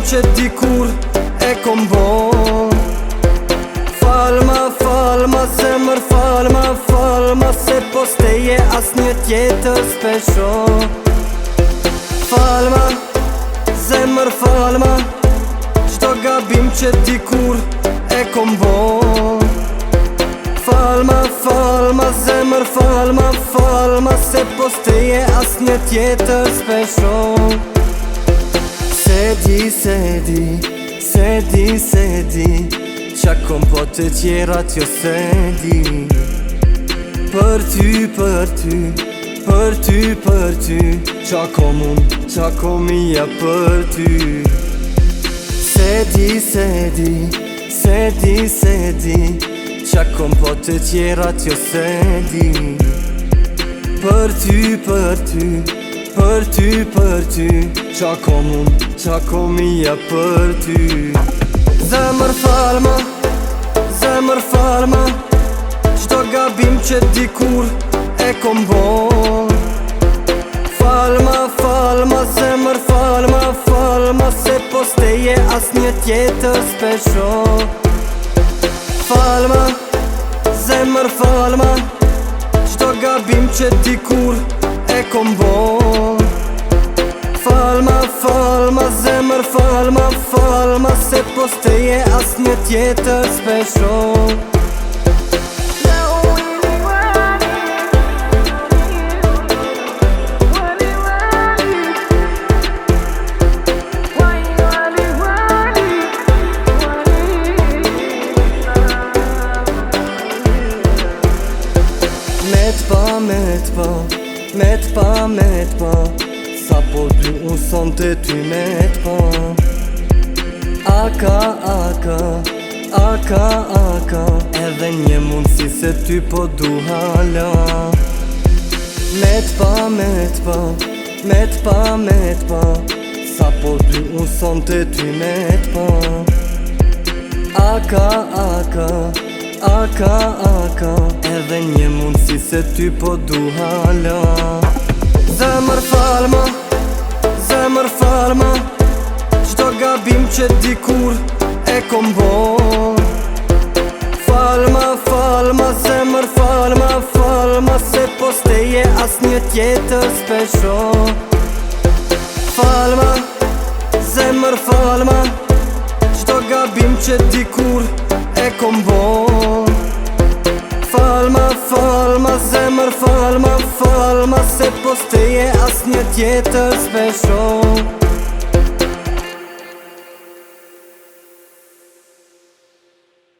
që dikur e kom bo. Falma, zemër falma, se po steje as një tjetër s'pesho. Falma, zemër falma, qdo gabim që dikur e kom bo. Falma, zemër falma, se po steje as një tjetër s'pesho. Se di qa kom po të tjerat jo se di. Për ty qa kom unë, qa kom ija për ty. Se di qa kom po të tjerat jo se di. Për ty qa kom unë, qa kom ija për ty. Zemër falma, qdo gabim që dikur e kom bo. Falma, zemër falma, se po steje as një tjetër s'pesho. Falma, zemër falma, qdo gabim që dikur e kom bo. Falma, zemër falma, se po steje as një tjetër s'pesho. Met pa sa po ty unë sonte ty met pa. Aka edhe një mundësi se ty po du hala. Met pa sa po ty unë sonte ty met pa. Edhe një mundësi se ty po du hala. Zemër falma, qdo gabim që dikur e kom bo. Falma, zemër falma, se po steje as një tjetër s'pesho. Falma, zemër falma, qdo gabim që dikur e kom bo. Falma, zemër falma, se po steje as një tjetër s'pesho.